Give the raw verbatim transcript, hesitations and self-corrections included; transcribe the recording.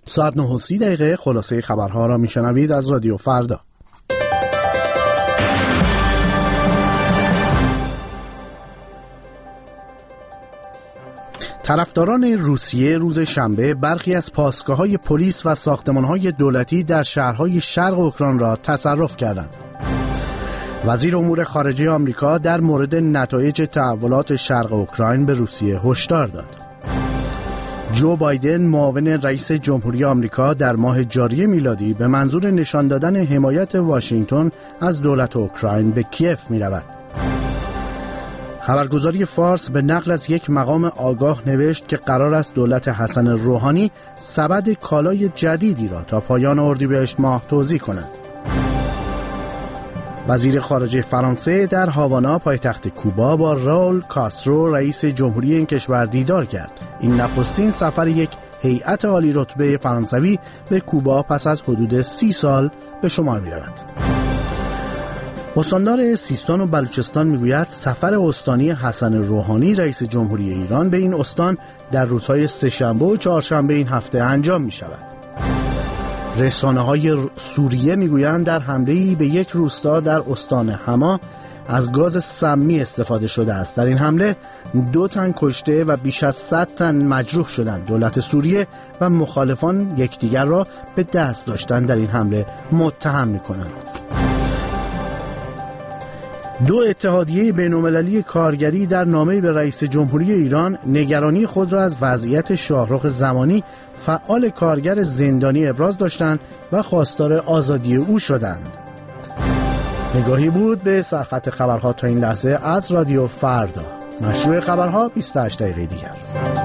ساعت نه و سی دقیقه خلاصه خبرها را میشنوید از رادیو فردا. طرفداران روسیه روز شنبه برخی از پاسگاه‌های پلیس و ساختمان‌های دولتی در شهرهای شرق اوکراین را تصرف کردند. وزیر امور خارجه آمریکا در مورد نتایج تحولات شرق اوکراین به روسیه هشدار داد. جو بایدن معاون رئیس جمهوری آمریکا در ماه جاری میلادی به منظور نشان دادن حمایت واشنگتن از دولت اوکراین به کیف می‌رود. خبرگزاری فارس به نقل از یک مقام آگاه نوشت که قرار است دولت حسن روحانی سبد کالای جدیدی را تا پایان اردیبهشت ماه توزیع کند. وزیر خارجه فرانسه در هاوانا پایتخت کوبا با راول کاسترو رئیس جمهوری این کشور دیدار کرد. این نخستین سفر یک هیئت عالی رتبه فرانسوی به کوبا پس از حدود سی سال به شمار می‌رود. استاندار سیستان و بلوچستان میگوید سفر استانی حسن روحانی رئیس جمهوری ایران به این استان در روزهای سه‌شنبه و چهارشنبه این هفته انجام می شود. رسانه‌های سوریه میگویند در حمله‌ای به یک روستا در استان حما از گاز سمی استفاده شده است. در این حمله دو تن کشته و بیش از صد تن مجروح شدند. دولت سوریه و مخالفان یکدیگر را به دست داشتن در این حمله متهم می‌کنند. دو اتحادیه بین‌المللی کارگری در نامه‌ای به رئیس جمهوری ایران نگرانی خود را از وضعیت شاهرخ زمانی فعال کارگر زندانی ابراز داشتند و خواستار آزادی او شدند. نگاهی بود به سرخط خبرها تا این لحظه از رادیو فردا. مشروع خبرها بیست و هشت دقیقه دیگر.